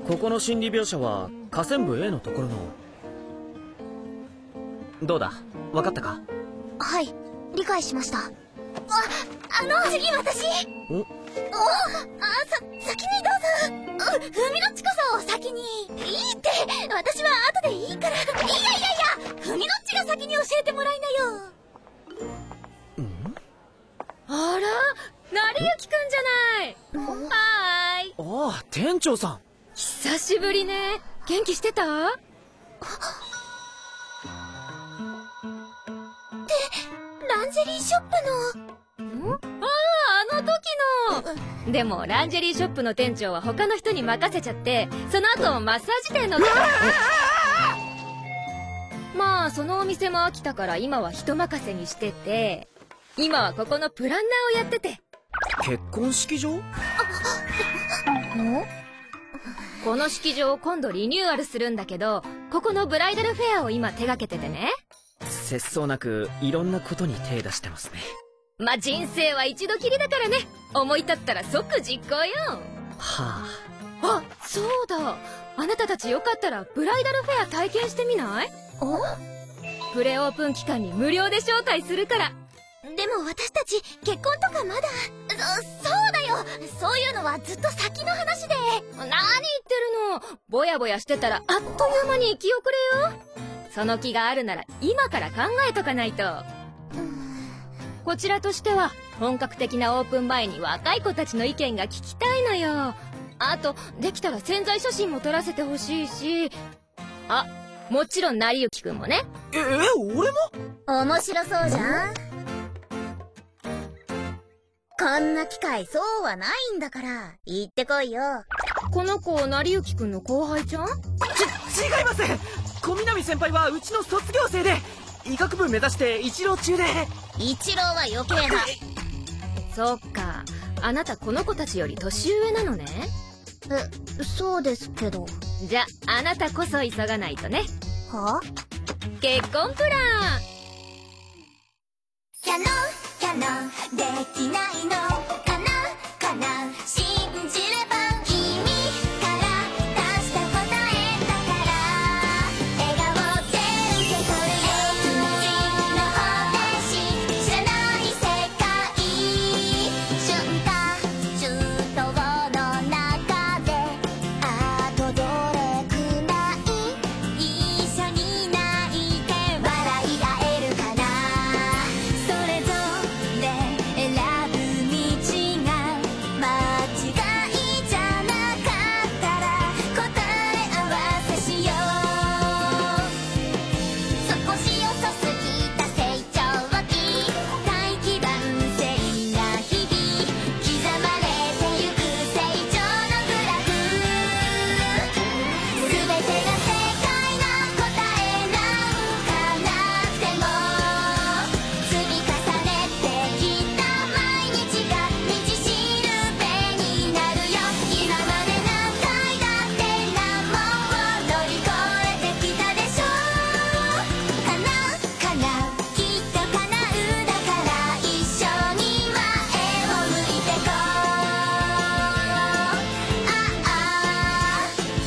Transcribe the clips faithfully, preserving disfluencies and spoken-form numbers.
ここの心理描写は下線部 A のところの。どうだ、分かったか？ はい、理解しました。あ、あの次私。 おお、 あ、さ、先にどうぞ。う、ふみのちこそ先に。いいって、私は後でいいから。いやいやいや、ふみのっちが先に教えてもらいなよ。 ん？ あら、なりゆきくんじゃない。はーい。 ああ、店長さん。 久しぶりね。元気してた？で、 ランジェリーショップの。 ん？ああ、あの時の。でもランジェリーショップの店長は他の人に任せちゃって、その後マッサージ店の。まあそのお店も飽きたから今は人任せにしてて、今はここのプランナーをやってて。 結婚式場？ この式場を今度リニューアルするんだけど、ここのブライダルフェアを今手がけててね。 節操なくいろんなことに手出してますね。 まあ人生は一度きりだからね。思い立ったら即実行よ。 はあ。あ、そうだ。あなたたちよかったらブライダルフェア体験してみない？ お？ プレオープン期間に無料で招待するから。 でも私たち結婚とかまだ。そ、そうだよ。そういうのはずっと先の話で。 何言ってるの。ぼやぼやしてたらあっという間に行き遅れよ。その気があるなら今から考えとかないと。こちらとしては本格的なオープン前に若い子たちの意見が聞きたいのよ。あとできたら宣材写真も撮らせてほしいし、あ、もちろん成幸くんもね。 ええ、俺も？ 面白そうじゃん。こんな機会そうはないんだから行ってこいよ。 この子成幸くんの後輩ちゃん？ ち、違います。小南先輩はうちの卒業生で医学部目指して一浪中で。 一浪は余計だ。 そっか、あなたこの子たちより年上なのね。 え、そうですけど。 じゃああなたこそ急がないとね。 は？ 結婚プラン。 キャノンキャノンできないのかなかな、信じれば君から出した答えだから、笑顔で受け取るよ。君の方程式知らない世界、瞬間中東の中であとどれくらい一緒に泣いて笑い合えるかな。それぞれ選ぶ道が間違いじゃなかったら答え合わせしよう。少し遅すぎた成長期、大気晩成な日々、刻まれてゆく成長のグラフ。全てが正解な答えなんかなくても、積み重ねてきた毎日が道しるべになるよ。今まで何回だって難問を乗り越えてきたでしょ。かなかな、きっと叶う。だから一緒に前を向いてこう。ああ、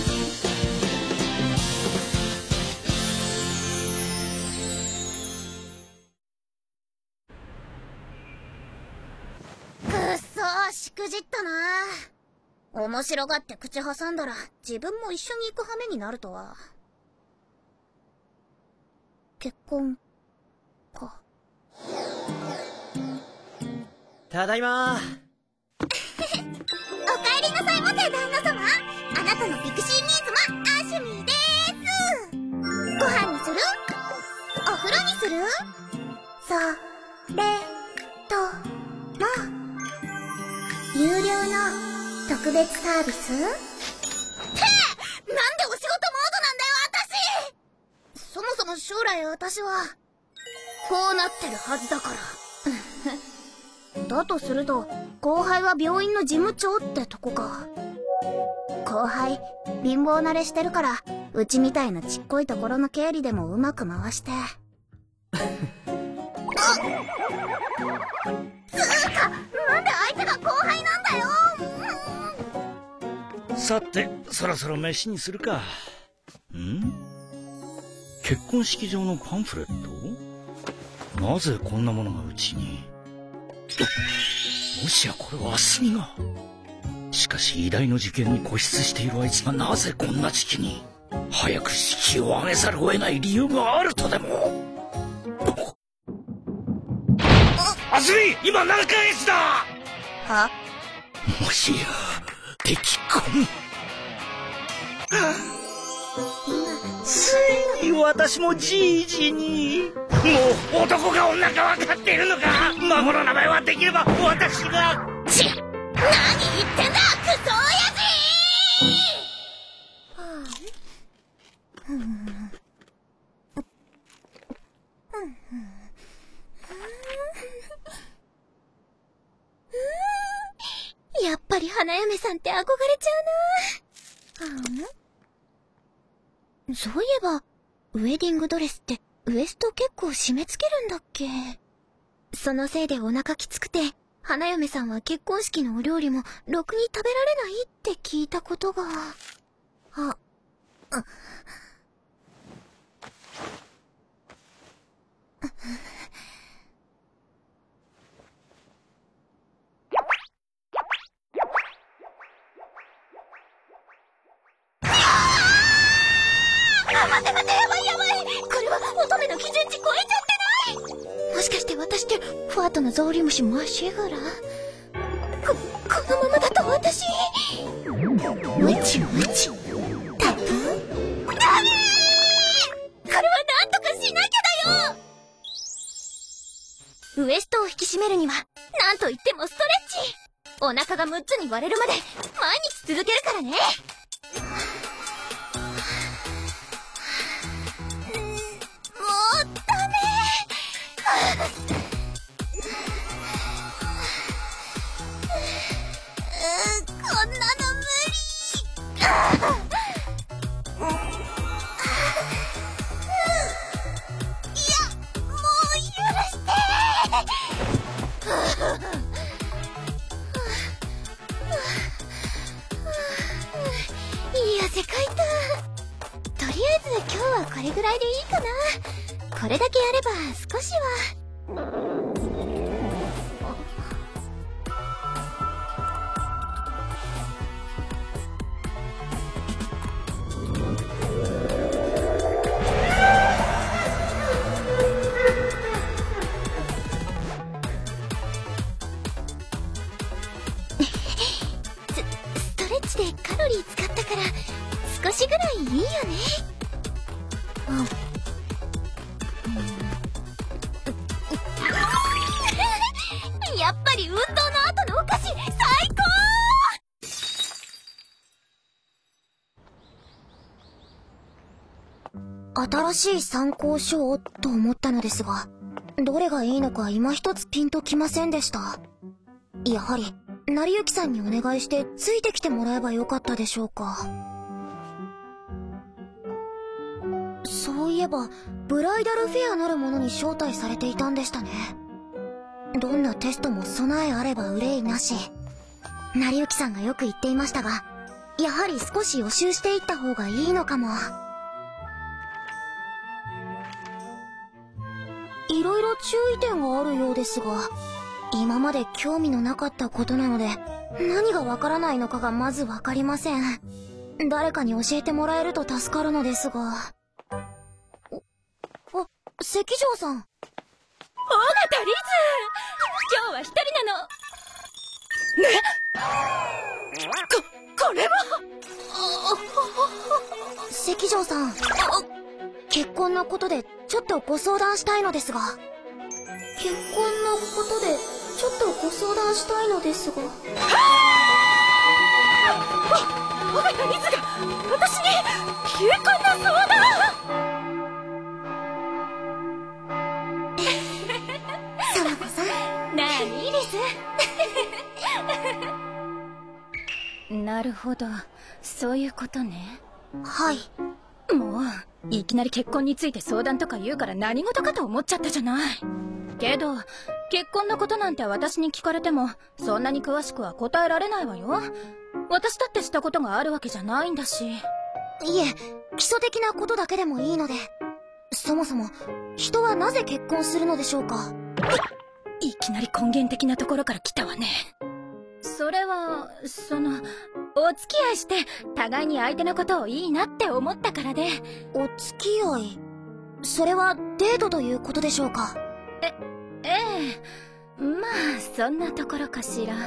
くっそー、しくじったなー。面白がって口挟んだら自分も一緒に行く羽目になるとは。結婚か。 ただいま。 おかえりなさいませ、旦那様。あなたのピクシーミーズマ、アシュミーでーす。ご飯にする？お風呂にする？それとも有料の特別サービス？ってなんでお仕事モードなんだよ私。そもそも将来私はこうなってるはずだから。だとすると後輩は病院の事務長ってとこか。後輩貧乏慣れしてるから、うちみたいなちっこいところの経理でもうまく回して。あっつーか、なんで相手が後輩なんだよ。 社さてそろそろ飯にするか。ん？結婚式場のパンフレット？なぜこんなものがうちに？もしやこれは明日美が。しかし偉大の事件に固執しているあいつがなぜこんな時期に。早く式を挙げざるを得ない理由があるとでも。あすみ、今何ヶ月だ。 は？ もしや敵婚。ついに私もじいじに。もう男が女か分かっているのか。孫の名前はできれば私が。 ちっ、何言ってんだクソ親父。やっぱり花嫁さんって憧れちゃうな。うん、そういえばウェディングドレスってウエスト結構締め付けるんだっけ。そのせいでお腹きつくて花嫁さんは結婚式のお料理もろくに食べられないって聞いたことが。あ、あ待て待て、やばいやばい。これは乙女の基準値超えちゃってない？もしかして私ってファートのゾウリムシまっしぐら？こ、このままだと私ムチムチタップ。ダメー！これはなんとかしなきゃだよ。ウエストを引き締めるにはなんといってもストレッチ。お腹がむっつに割れるまで毎日続けるからね。こんなの無理。いや、もう許して。いい汗かいた。とりあえず今日はこれぐらいでいいかな。これだけやれば少しは。ストレッチでカロリー使ったから少しぐらいいいよね。うんやっぱり運動の後のお菓子最高。新しい参考書をと思ったのですが、どれがいいのか今一つピンときませんでした。やはり成幸さんにお願いしてついてきてもらえばよかったでしょうか。そういえばブライダルフェアなるものに招待されていたんでしたね。どんなテストも備えあれば憂いなし。成幸さんがよく言っていましたが、やはり少し予習していった方がいいのかも。いろいろ注意点があるようですが、今まで興味のなかったことなので何がわからないのかがまずわかりません。誰かに教えてもらえると助かるのですが。お、あ、関城さん。 尾形リズ、今日は一人なのね。こ、これは関城さん、結婚のことでちょっとご相談したいのですが。結婚のことでちょっとご相談したいのですが。 尾形リズが私に結婚の相談。 サマコさん。 なあにリズ。なるほど、そういうことね。 はい。 もういきなり結婚について相談とか言うから何事かと思っちゃったじゃない。けど結婚のことなんて私に聞かれてもそんなに詳しくは答えられないわよ。私だってしたことがあるわけじゃないんだし。 いえ、基礎的なことだけでもいいので。そもそも人はなぜ結婚するのでしょうか？ いきなり根源的なところから来たわね。それはそのお付き合いして互いに相手のことをいいなって思ったからで。 お付き合い？それはデートということでしょうか？ え、ええ、まあそんなところかしら。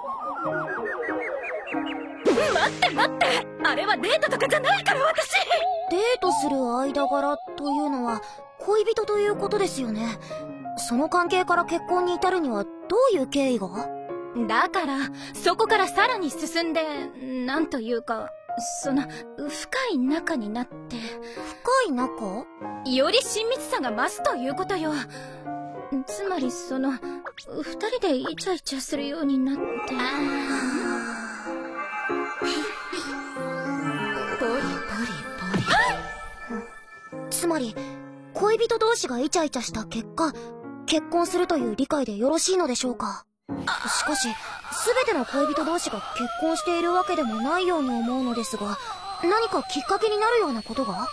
待って待って、あれはデートとかじゃないから私。 デートする間柄というのは恋人ということですよね。その関係から結婚に至るにはどういう経緯が？ だからそこからさらに進んで、なんというかその深い仲になって。 深い仲？ より親密さが増すということよ。つまりその二人でイチャイチャするようになって。ポリポリポリ。 つまり恋人同士がイチャイチャした結果結婚するという理解でよろしいのでしょうか？しかし全ての恋人同士が結婚しているわけでもないように思うのですが、何かきっかけになるようなことが？ それは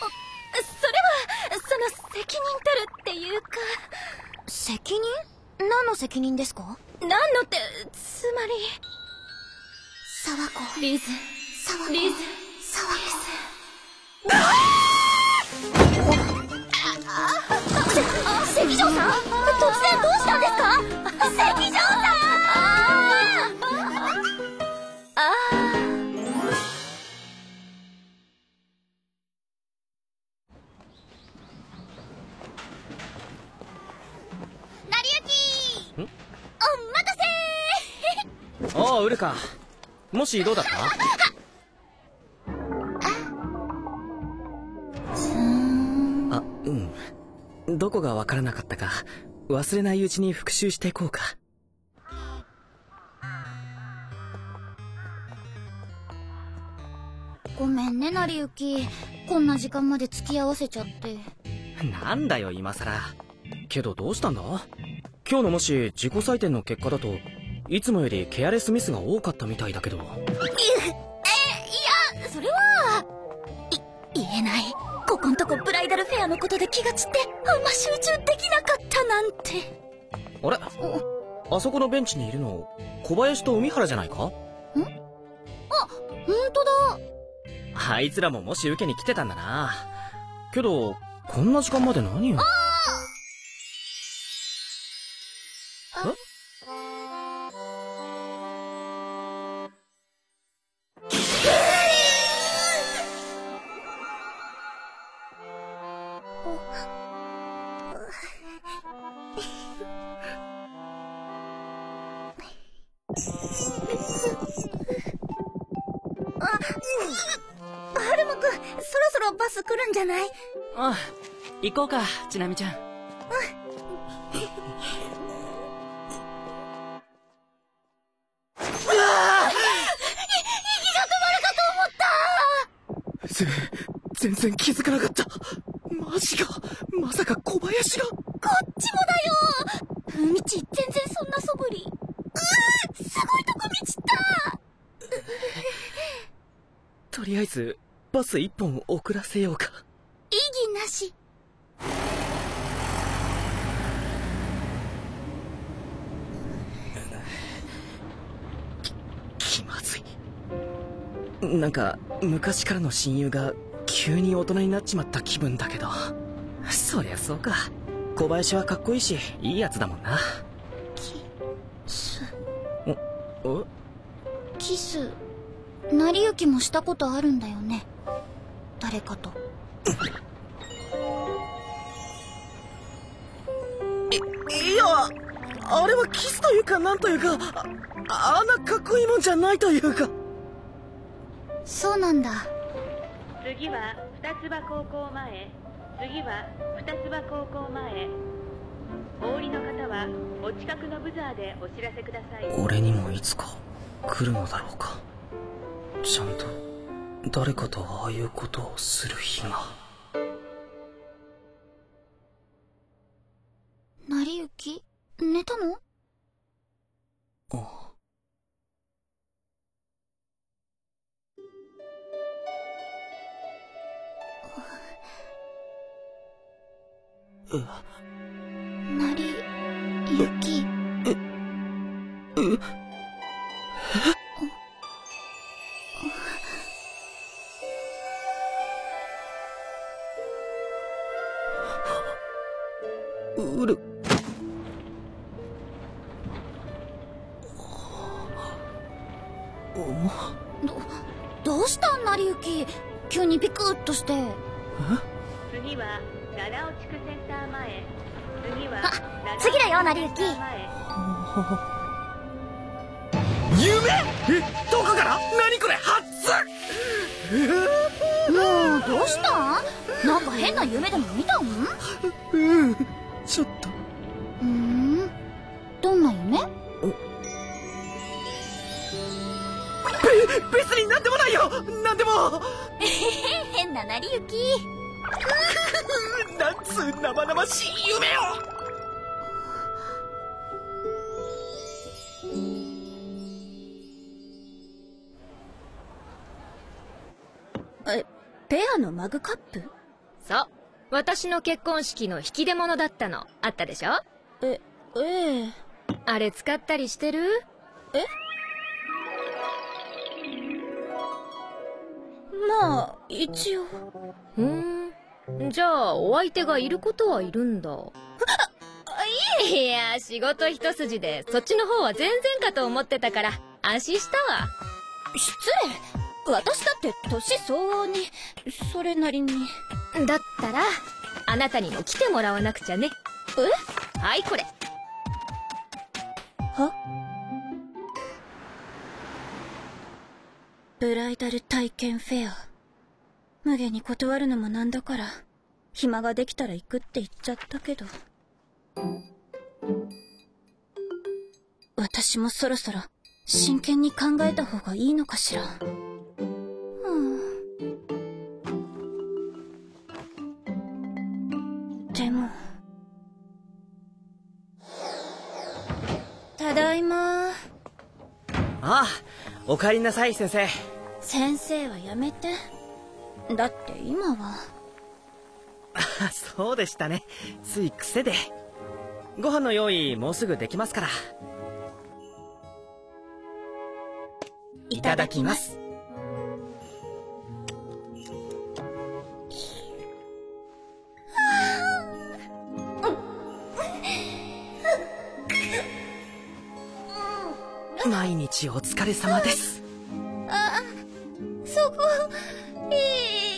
その責任取るっていうか。 責任？何の責任ですか？ 何のって、つまり沢子、 リズ沢子、 リズ沢子。せ関城さん、突然どうしたんですか？関城さん。 ああ。 成幸。 ん？ お待たせー。 ああ、ウルカ。もしどうだった？あ、うん。どこがわからなかったか忘れないうちに復習していこうか。 ごめんね成幸、こんな時間まで付き合わせちゃって。 なんだよ今さら。けどどうしたんだ？今日のもし自己採点の結果だといつもよりケアレスミスが多かったみたいだけど。 え、いやそれはい言えない。ここんとこブライダルフェアのことで気が散ってあんま集中できなかったなんて。 あれ、あそこのベンチにいるの小林と海原じゃないか？ん？あ、 ほんとだ。 あいつらももし受けに来てたんだな。けどこんな時間まで何を？ああ。え？ はるまくん、そろそろバス来るんじゃない？ ああ、行こうか、ちなみちゃん。 ぜ全然気づかなかった。マジか、まさか小林が。 こっちもだよ。みち全然そんな素振り。うー、すごいとこ見ちった。 とりあえずバス一本遅らせようか。 意義なし。 き、気まずい。なんか昔からの親友が急に大人になっちまった気分だけど。そりゃそうか、小林はかっこいいしいいやつだもんな。 キス。 おおキス成幸もしたことあるんだよね、誰かと。 い, いやあれはキスというかなんというか あ, あんなかっこいいもんじゃないというか。 そうなんだ。 次は二つ葉高校前、次は二つ葉高校前。お降りの方はお近くのブザーでお知らせください。 俺にもいつか来るのだろうか、ちゃんと誰かとああいうことをする日が。 成幸、寝なりゆき。 うる。 ど、どうしたんなりゆき。急にピクッとして。 次は七尾地区センター前。次はあ、次だよなりゆき。 夢？え、どこから？何これ？初！ もうどうしたん？なんか変な夢でも見たん？ うん、ちょっと。 うーん、どんな夢？ べ、別になんでもないよ。なんでも。 変ななりゆき。 なんつう生々しい夢を。 え、ペアのマグカップ？ そう。私の結婚式の引き出物だったの。あったでしょ？ え、ええ。 あれ使ったりしてる？ え？まあ、一応。 ふーん。じゃあ、お相手がいることはいるんだ。いや、仕事一筋で、そっちの方は全然かと思ってたから、安心したわ。 失礼。私だって年相応にそれなりに。 だったらあなたにも来てもらわなくちゃね。 え？ はい、これ。 は？ブライダル体験フェア。無下に断るのもなんだから暇ができたら行くって言っちゃったけど、私もそろそろ真剣に考えた方がいいのかしら。でも、ただいま。 ああ、お帰りなさい先生。 先生はやめて。だって今は。 あ、そうでしたね。つい癖で。ご飯の用意もうすぐできますから。 いただきます。 毎日お疲れ様です。 あ、そこ、いい。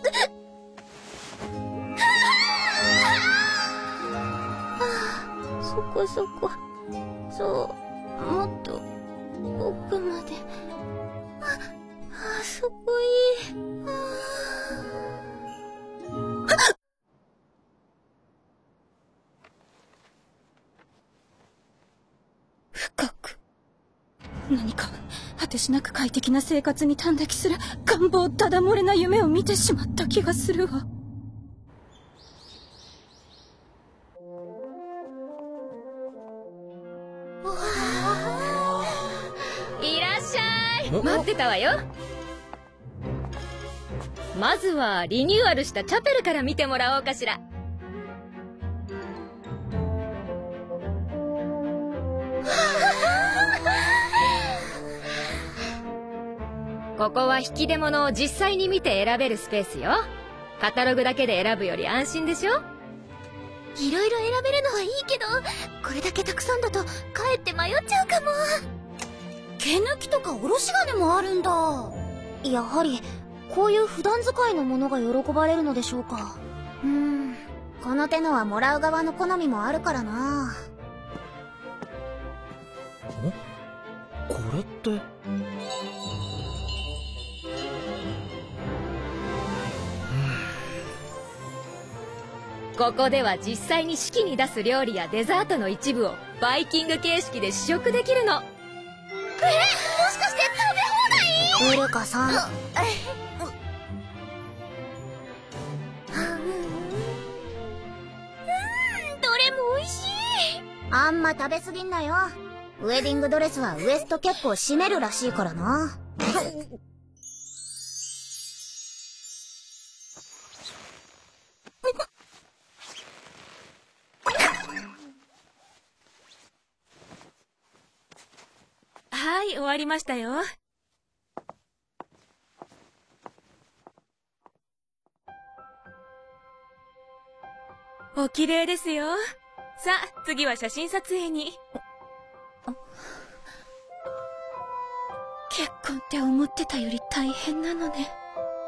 あ、そこそこ、そう、もっと奥まで。あ、あそこいい。深く。何か果てしなく快適な生活に短絡する願望ただ漏れな夢を見てしまった気がするわ。 いらっしゃい。待ってたわよ。まずはリニューアルしたチャペルから見てもらおうかしら。ここは引き出物を実際に見て選べるスペースよ。カタログだけで選ぶより安心でしょ。 いろいろ選べるのはいいけど、これだけたくさんだとかえって迷っちゃうかも。毛抜きとかおろし金もあるんだ。やはりこういう普段使いのものが喜ばれるのでしょうか。うーん、この手のはもらう側の好みもあるからな。 これって。 ここでは実際に式に出す料理やデザートの一部をバイキング形式で試食できるの。え、もしかして食べ放題？ウルカさん。うん、どれも美味しい。あんま食べ過ぎんなよ。ウェディングドレスはウエスト結構締めるらしいからな。 い、終わりましたよ。お綺麗ですよ。さあ、次は写真撮影に。 結婚って思ってたより大変なのね。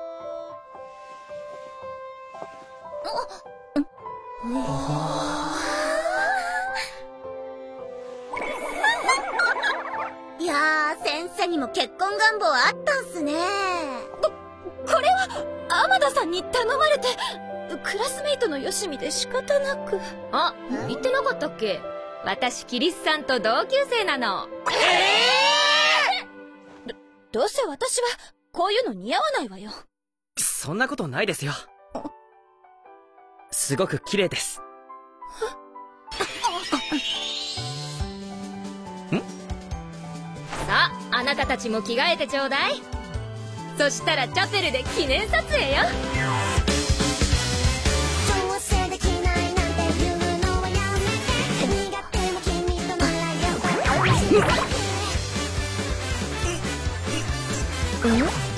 いやー、先生にも結婚願望あったんすね。 こ、これは、天田さんに頼まれて、クラスメイトのよしみで仕方なく。 あ、言ってなかったっけ？私、キリスさんと同級生なの。 えー、ど、どうせ私は、こういうの似合わないわよ。 そんなことないですよ。すごく綺麗です。ん？ さあ、あなたたちも着替えてちょうだい。そしたらチャペルで記念撮影よ。 調整できないなんて言うのはやめて。苦手も君とならやばい。うん？